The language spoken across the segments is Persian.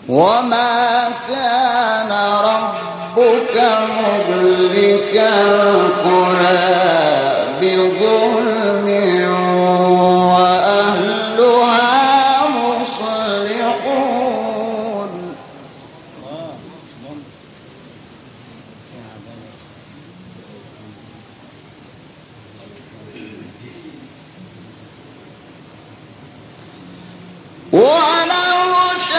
وما كان ربك مهلك القرى بظلم وأهلها مصلحون. ولو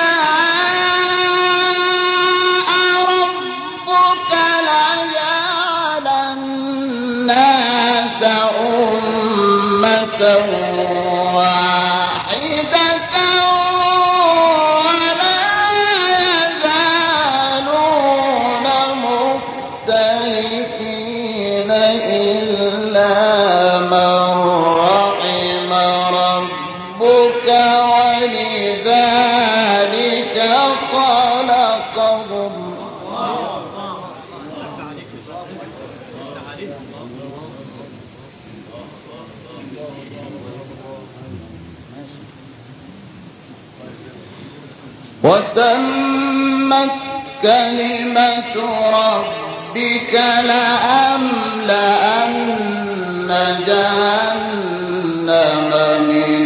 شاء ربك لجعل الناس أمة واحدة ولا يزالون مختلفين إلا من رحم ربك ولذلك خلقهم. وتمت كلمة ربك لأملأن جهنم من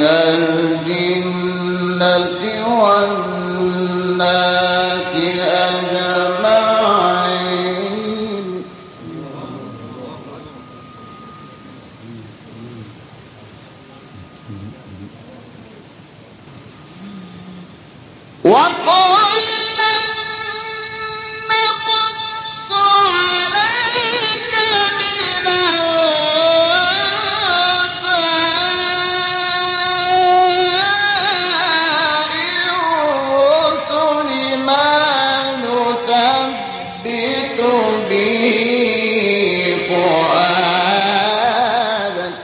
الجنة والناس أجمعين. وقلنا نقص عليك من أنباء الرسل ما نثبت به فؤادك.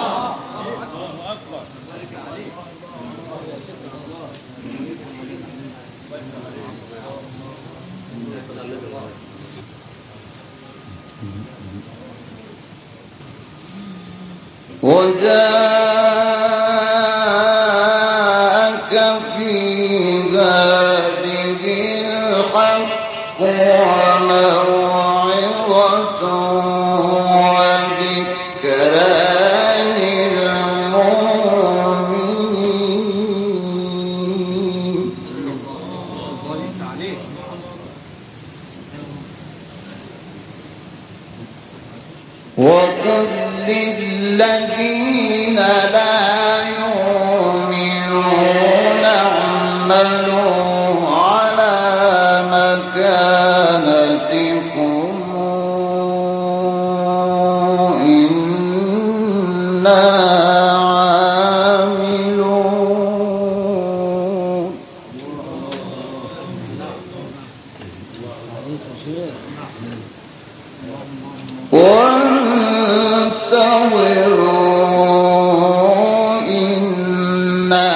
وجاءك في هذه الحق وموعظة وذكرى للمؤمنين. وقل للذين لا يؤمنون اعملوا على مكانتكم إنا عاملون. وانتظروا إنا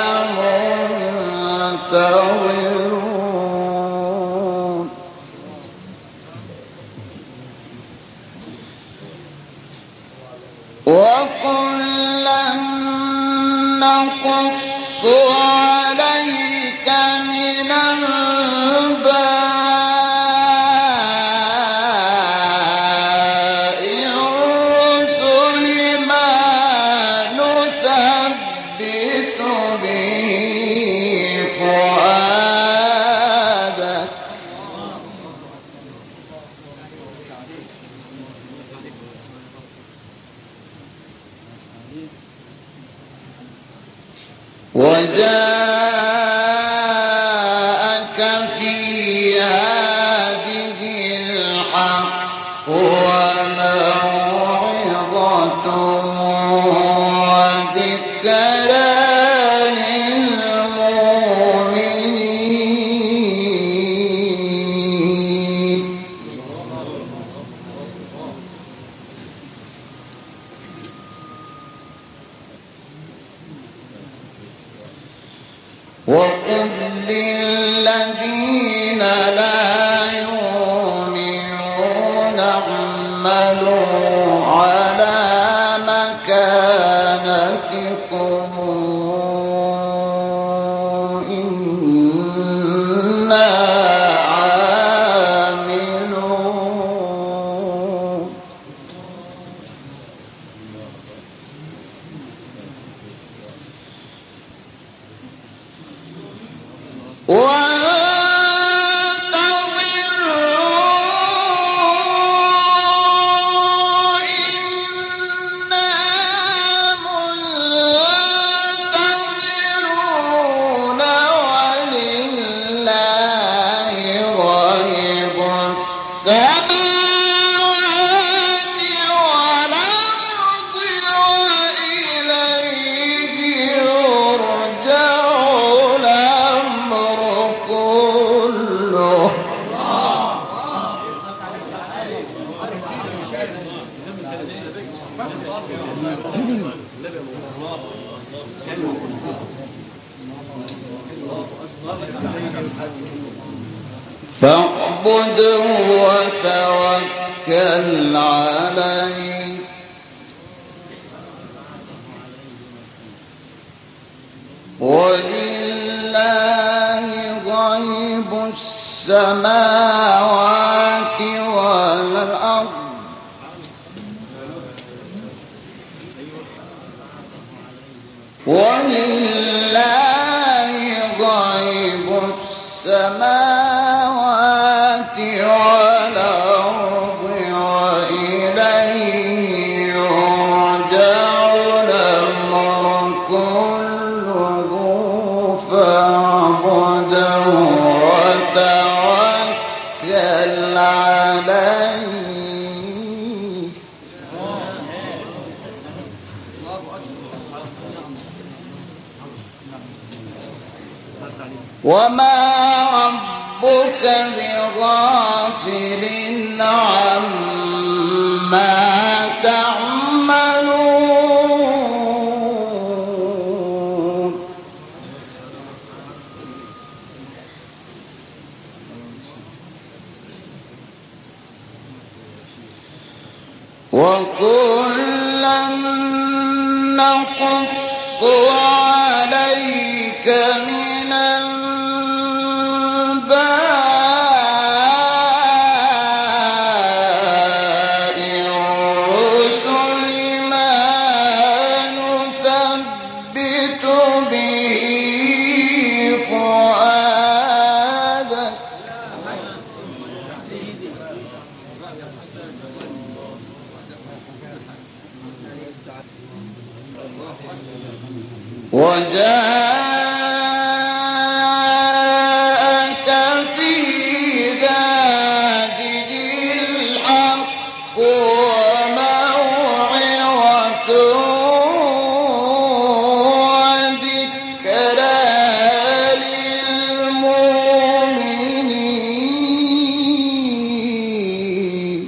منتظرون. وكلا نقص عليك من أنباء الرسل ما نثبت به فؤادك. وجاءك في هذه الحق وموعظة وذكرى للمؤمنين. وقل للذين لا يؤمنون اعملوا على مكانتكم إنا فاعبده وتوكل عليه ولله غيب السماوات والأرض ولله غيب السماوات والأرض وإليه يرجع الأمر كله فاعبده وتوكل عليه وما ربك بغافل عما تعملون وكلا نقص عليك من أنباء الرسل ما نثبت به فؤادك وجاءك في ذلك الحق وموعظة وذكرى للمؤمنين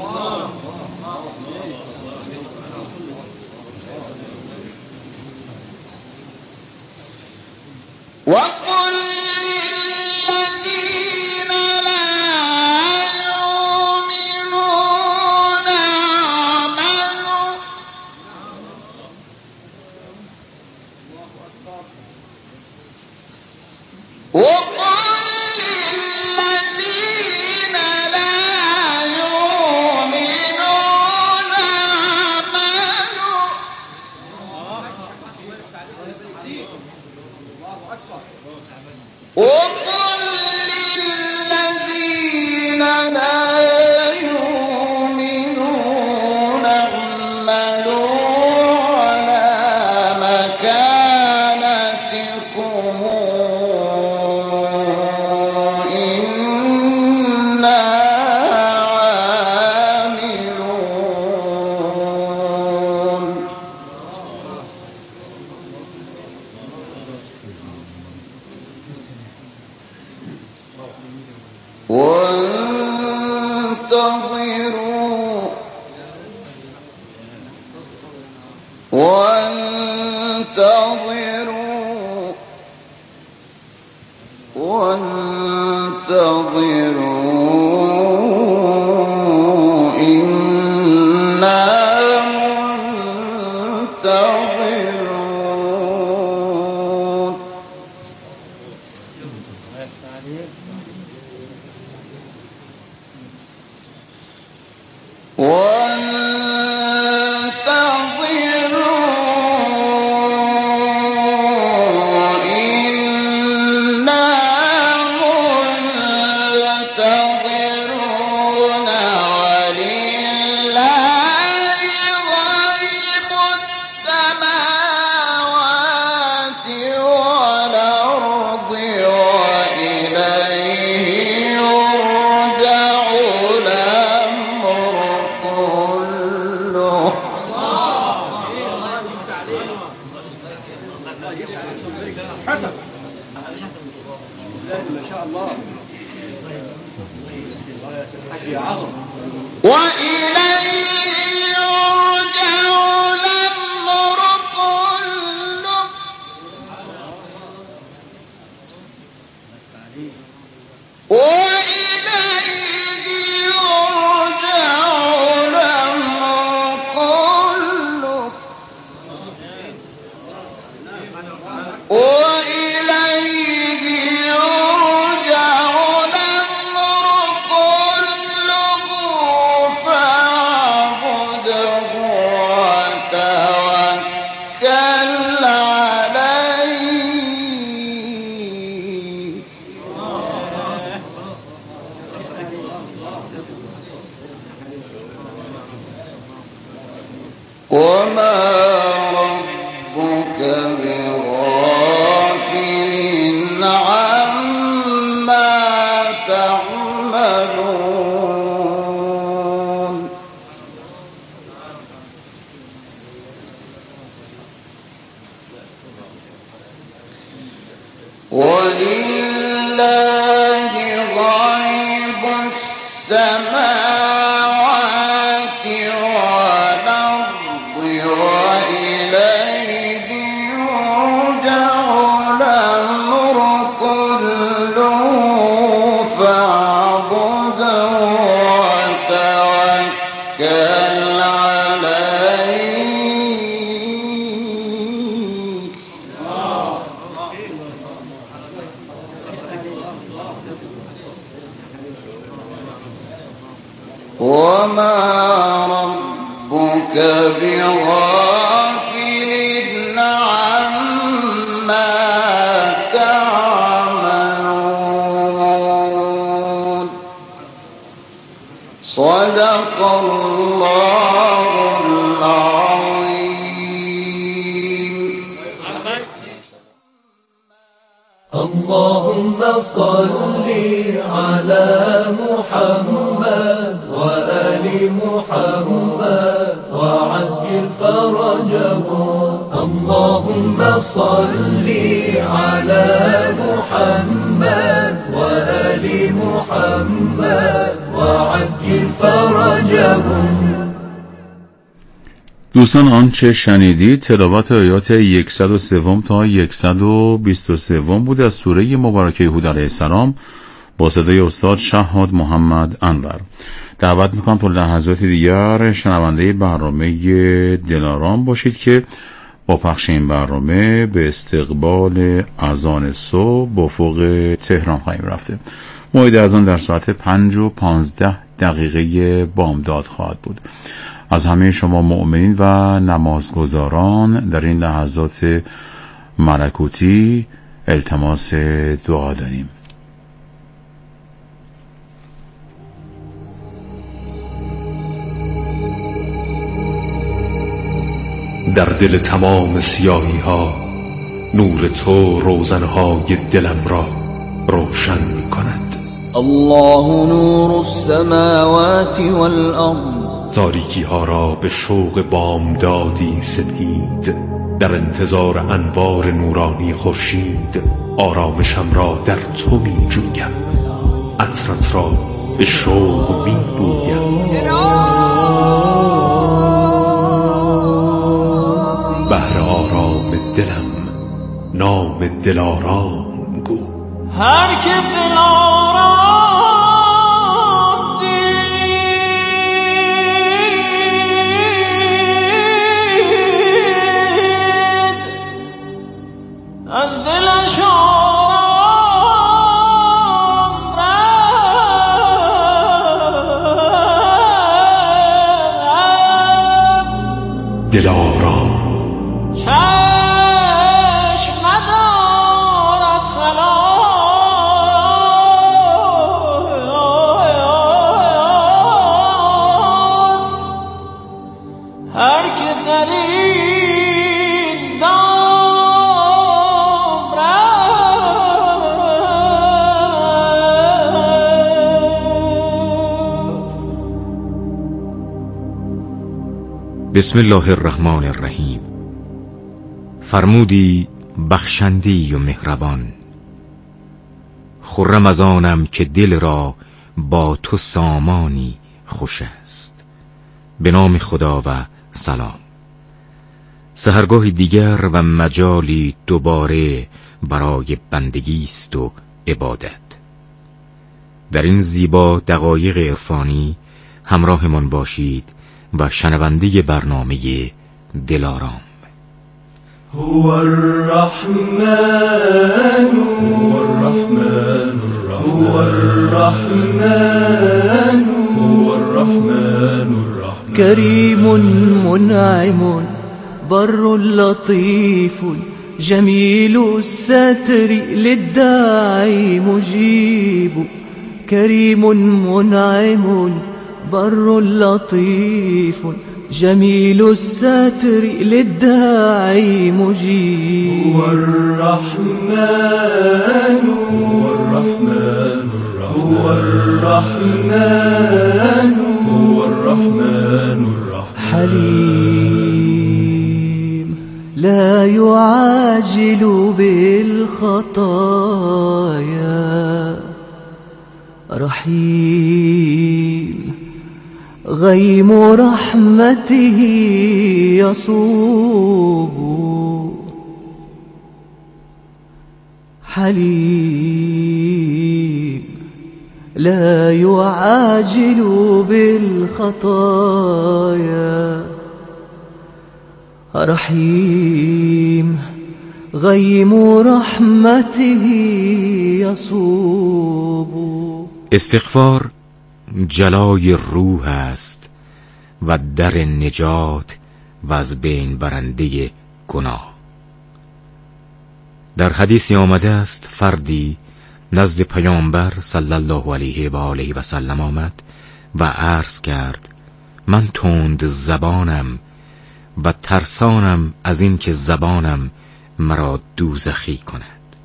وقل للذين لا يؤمنون اعملوا وقل للذين لا يؤمنون اعملوا وقل للذين لا يؤمنون اعملوا على مكانتكم إنا عاملون وانتظروا وانتظروا وانتظروا إنا منتظرون وانتظروا إنا وما ربك بغافل عما تعملون ولله غيب السماوات والأرض وإليه يرجع الأمر كله فاعبده وتوكل وما ربك بغافل عما تعملون صدق الله العظيم. اللهم صل على محمد وآل محمد وعجل فرجهم. اللهم صل على محمد وآل محمد وعجل فرجهم. دوستان آنچه شنیدید تلاوت آیات 103 تا 123 بود از سوره مبارکه هود علیه السلام با صدای استاد شهاد محمد انور. دعوت میکنم تا لحظات دیگر شنونده برنامه دلارام باشید که با پخش این برنامه به استقبال اذان صبح با افق تهران خواهیم رفته. موعد اذان در ساعت 5:15 بامداد خواهد بود. از همه شما مؤمنین و نمازگزاران در این لحظات ملکوتی التماس دعا داریم. در دل تمام سیاهی ها نور تو روزنهای دلم را روشن می کند. الله نور السماوات والأرض تاریکی ها را به شوق بامدادی سپید، در انتظار انوار نورانی خورشید آرامشم را در تو می جویم، عطرت را به شوق می بویم. بهر آرام دلم نام دلارام گو. هر که دلارام از دلش دلارام چشم ندارد خلاص، هر که در این دام رفت. بسم الله الرحمن الرحیم. فرمودی بخشندی و مهربان، خرم از آنم که دل را با تو سامانی خوش است. به نام خدا و سلام. سحرگاه دیگر و مجالی دوباره برای بندگی است و عبادت. در این زیبا دقایق عرفانی همراهمان باشید و شنونده برنامه دلارام. هو الرحمن هو الرحمن هو الرحمن هو الرحمن كريم منعم بر لطيف جميل الستر للداعي مجيب. كريم منعم بر لطيف جميل الستر للداعي مجيب. هو الرحمن هو الرحمن هو الرحمن هو الرحمن حليم لا يعاجل بالخطايا، رحيم غيم رحمته يصوب. حليم لا يعاجل بالخطايا، رحيم غيم رحمته يصوب. استغفار جلای روح است و در نجات و از بین برنده گناه. در حدیثی آمده است فردی نزد پیامبر صلی الله علیه و آله و سلم آمد و عرض کرد من تند زبانم و ترسانم از این که زبانم مرا دوزخی کند.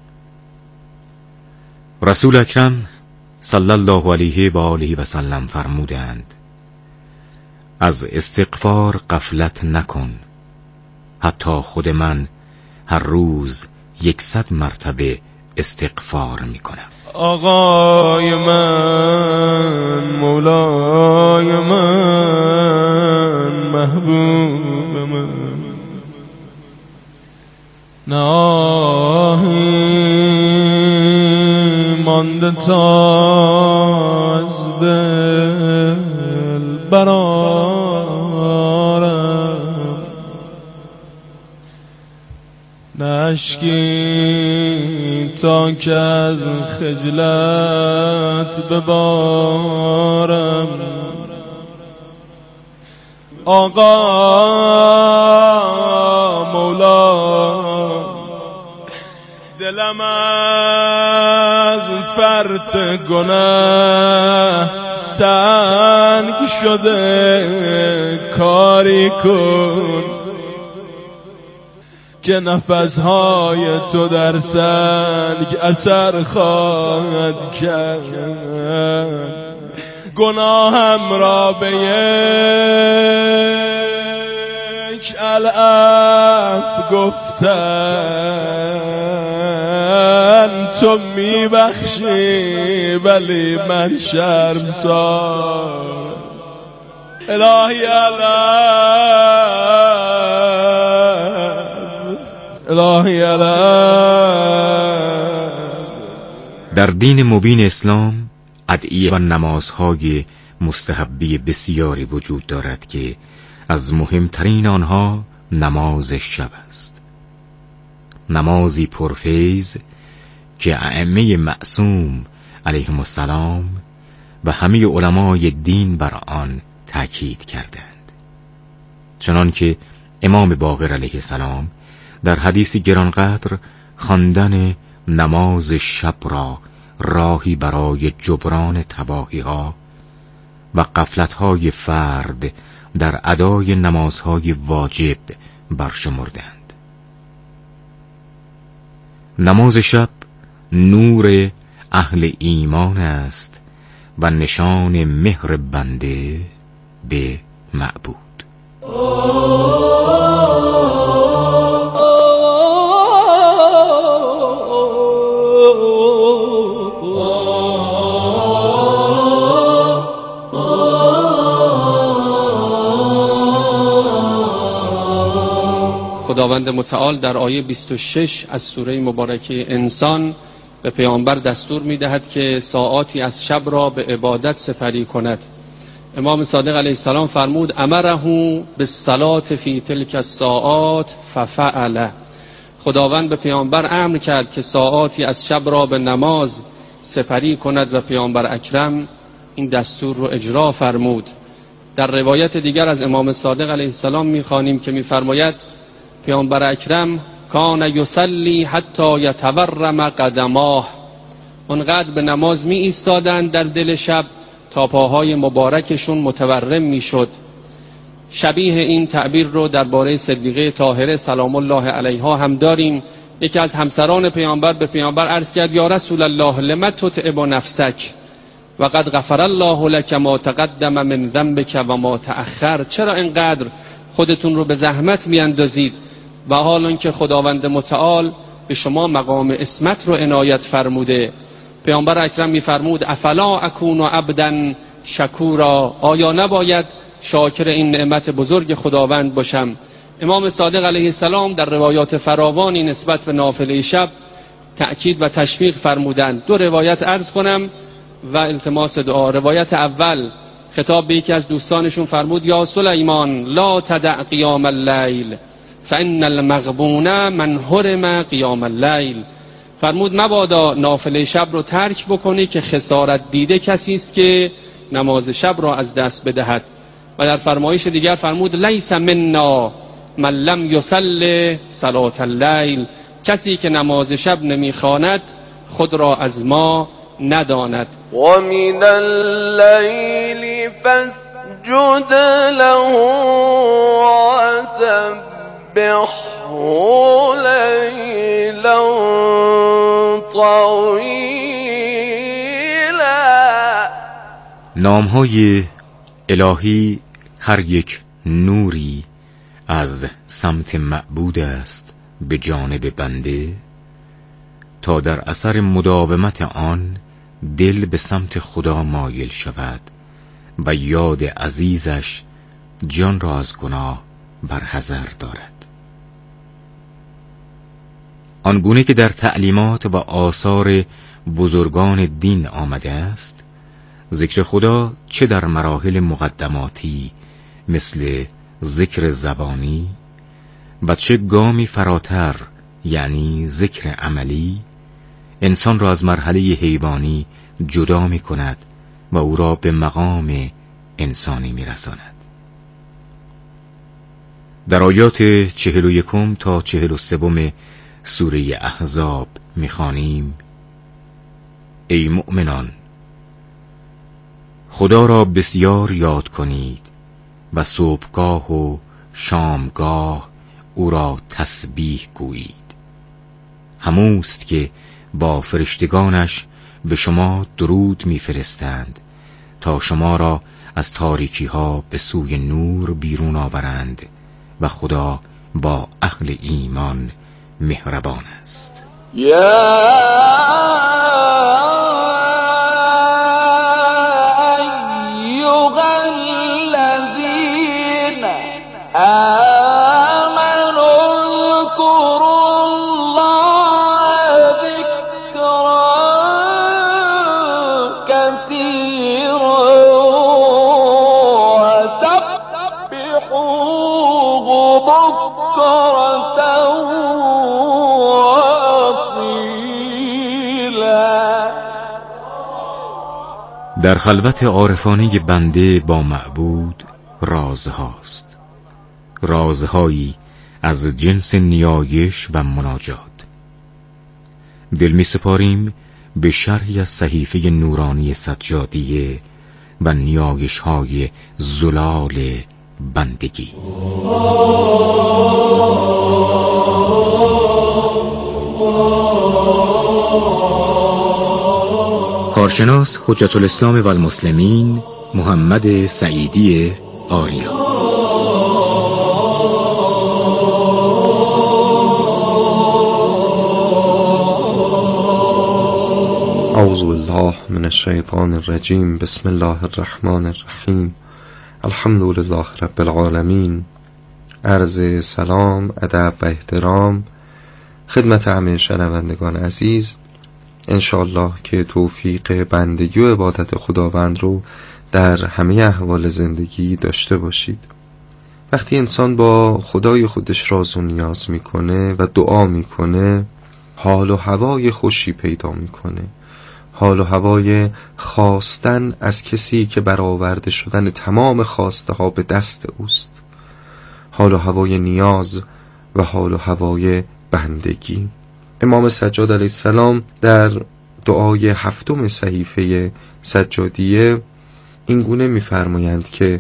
رسول اکرم صلی الله علیه و آله و سلم فرمودند از استغفار غفلت نکن، حتی خود من هر روز 100 مرتبه استغفار میکنم. آقای من، مولای من، محبوب من، ناهی مانده تا از دل برارم، نشکی تا که از خجلت ببارم. آقا مولا، دلم از فرط گناه سنگ شده، کاری کن که نفسهای تو در سنگ اثر خواهد کرد. گناهم را به یک العفو گفتن تو میبخشی، ولی من شرمسار. الهی الهی در دین مبین اسلام ادعیه و نمازهای مستحبی بسیاری وجود دارد که از مهمترین آنها نماز شب است. نمازی پرفیض که ائمه معصوم علیهم السلام و همه علمای دین بر آن تأکید کردند، چنانکه امام باقر علیه السلام در حدیثی گرانقدر خواندن نماز شب را راهی برای جبران تباهی‌ها و غفلت‌های فرد در ادای نمازهای واجب برشمردند. نماز شب نور اهل ایمان است و نشان مهر بنده به معبود. خداوند متعال در آیه 26 از سوره مبارکه انسان به پیامبر دستور می‌دهد که ساعاتی از شب را به عبادت سپری کند. امام صادق علیه السلام فرمود امره بالصلاة فی تلک الساعات ففعل. خداوند به پیامبر امر کرد که ساعاتی از شب را به نماز سپری کند و پیامبر اکرم این دستور رو اجرا فرمود. در روایت دیگر از امام صادق علیه السلام می‌خوانیم که می‌فرماید پیامبر اکرم کان یصلی حتی یتورم قدماه، اونقدر به نماز می ایستادند در دل شب تا پاهای مبارکشون متورم میشد. شبیه این تعبیر رو درباره صدیقه طاهره سلام الله علیها هم داریم. یکی از همسران پیامبر به پیامبر عرض کرد یا رسول الله لم تتعب نفسک و قد غفر الله لك ما تقدم من ذنبک و ما تأخر. چرا اینقدر خودتون رو به زحمت میاندازید و حال آنکه خداوند متعال به شما مقام عصمت رو عنایت فرموده؟ پیامبر اکرم میفرمود افلا اکون عبدا شکورا، آیا نباید شاکر این نعمت بزرگ خداوند باشم؟ امام صادق علیه السلام در روایات فراوانی نسبت به نافله شب تأکید و تشویق فرمودند. دو روایت عرض کنم و التماس دعا. روایت اول خطاب به یکی از دوستانشون فرمود یا سلیمان لا تدع قیام اللیل فان المغبون من حرم قیام اللیل. فرمود مبادا نافله شب رو ترک بکنی که خسارت دیده کسی است که نماز شب را از دست بدهد. و در فرمایش دیگر فرمود لیس منا من لم یصلی صلاة اللیل، کسی که نماز شب نمیخواند خود را از ما نداند. و من اللیل فاسجد له وسبحه لیلا طویلا. نامهای الهی هر یک نوری از سمت معبود است به جانب بنده تا در اثر مداومت آن دل به سمت خدا مایل شود و یاد عزیزش جان را از گناه برحذر دارد. آنگونه که در تعلیمات و آثار بزرگان دین آمده است، ذکر خدا چه در مراحل مقدماتی مثل ذکر زبانی و چه گامی فراتر یعنی ذکر عملی انسان را از مرحله حیوانی جدا می کند و او را به مقام انسانی می رساند. در آیات 41 تا 43 سوره احزاب می خوانیم ای مؤمنان خدا را بسیار یاد کنید و صبحگاه و شامگاه او را تسبیح گویید. هموست که با فرشتگانش به شما درود میفرستند تا شما را از تاریکی ها به سوی نور بیرون آورند و خدا با اهل ایمان مهربان است. در خلوت عارفانه بنده با معبود رازهاست، رازهایی از جنس نیایش و مناجات. دل می سپاریم به شرحی از صحیفه نورانی سجادیه و نیایش های زلال بندگی. کارشناس حجت الاسلام و المسلمین محمد سعیدی آریا. اعوذ بالله من الشیطان الرجیم. بسم الله الرحمن الرحیم. الحمد لله رب العالمین. عرض سلام، ادب و احترام خدمت همه شنوندگان عزیز. انشاءالله که توفیق بندگی و عبادت خداوند رو در همه احوال زندگی داشته باشید. وقتی انسان با خدای خودش راز و نیاز میکنه و دعا میکنه، حال و هوای خوشی پیدا میکنه، حال و هوای خواستن از کسی که برآورده شدن تمام خواسته ها به دست اوست، حال و هوای نیاز و حال و هوای بندگی. امام سجاد علیه السلام در دعای 7 صحیفه سجادیه این گونه می‌فرمایند که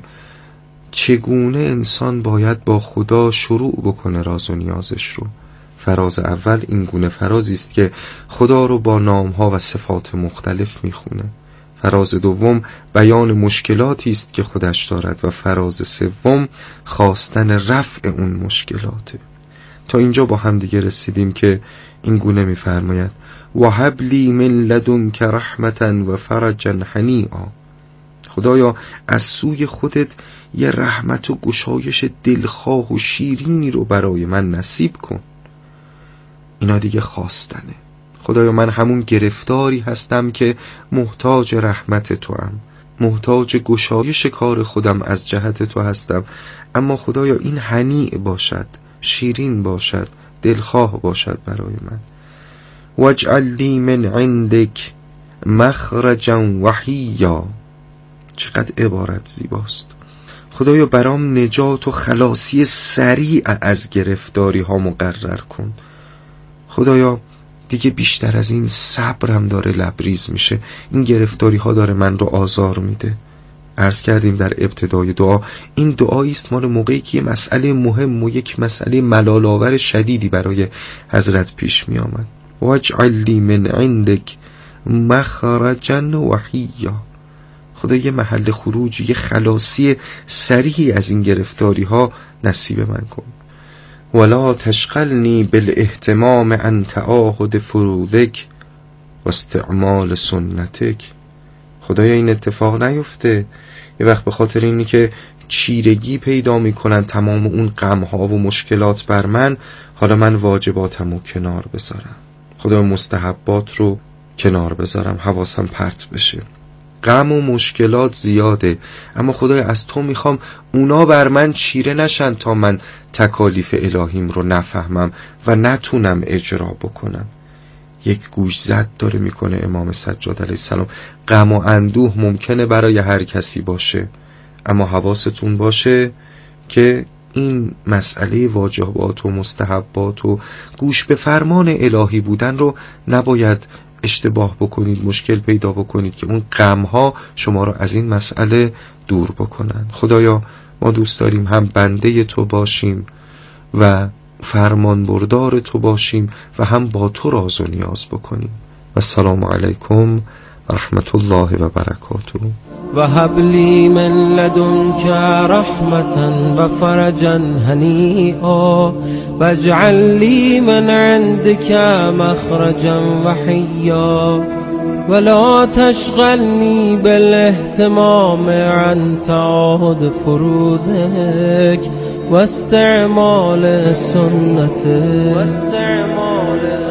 چگونه انسان باید با خدا شروع بکنه راز و نیازش رو. فراز اول این گونه فرازی است که خدا رو با نام‌ها و صفات مختلف میخونه. فراز دوم بیان مشکلاتی است که خودش دارد و فراز سوم خواستن رفع اون مشکلاته. تا اینجا با هم دیگه رسیدیم که این گونه می‌فرماید وهب لی من لدنک رحمتا و فرجا هنیئا. خدایا از سوی خودت یه رحمت و گشایش دلخواه و شیرینی رو برای من نصیب کن. اینا دیگه خواستنه. خدایا من همون گرفتاری هستم که محتاج رحمت تو هم، محتاج گشایش کار خودم از جهت تو هستم، اما خدایا این هنیع باشد، شیرین باشد، دلخواه باشد برای من. واجعل لی من عندک مخرجا وحیا. چقدر عبارت زیباست. خدایا برام نجات و خلاصی سریع از گرفتاری ها مقرر کن. خدایا دیگه بیشتر از این صبرم داره لبریز میشه، این گرفتاری ها داره من رو آزار میده. عرض کردیم در ابتدای دعا این دعایی است مال موقعی که یه مسئله مهم و یک مسئله ملال‌آور شدیدی برای حضرت پیش می آمد. واجعل لی من عندک مخرجا وحیا. خدا یه محل خروج، یه خلاصی سریعی از این گرفتاری ها نصیب من کن. ولا تشغلنی بالاهتمام عن تعاهد فروضک و استعمال سنتک. خدایا این اتفاق نیفته یه وقت به خاطر اینی که چیرگی پیدا میکنن تمام اون غمها و مشکلات بر من، حالا من واجباتمو کنار بذارم، خدایا مستحبات رو کنار بذارم، حواسم پرت بشه. غم و مشکلات زیاده، اما خدایا از تو میخوام اونا بر من چیره نشن تا من تکالیف الهیم رو نفهمم و نتونم اجرا بکنم. یک گوش زد داره میکنه امام سجاد علیه السلام. غم و اندوه ممکنه برای هر کسی باشه، اما حواستون باشه که این مسئله واجبات و مستحبات و گوش به فرمان الهی بودن رو نباید اشتباه بکنید، مشکل پیدا بکنید که اون غمها شما رو از این مسئله دور بکنن. خدایا ما دوست داریم هم بنده تو باشیم و فرمان بردار تو باشیم و هم با تو راز و نیاز بکنیم. و السلام علیکم و رحمت الله و برکاته. وهب لي من لدنك رحمة وفرجا هنيئا واجعل لي من عندك مخرجا وحيا ولا تشغلني بالاهتمام عن تعاهد فروضك واستعمال سنتك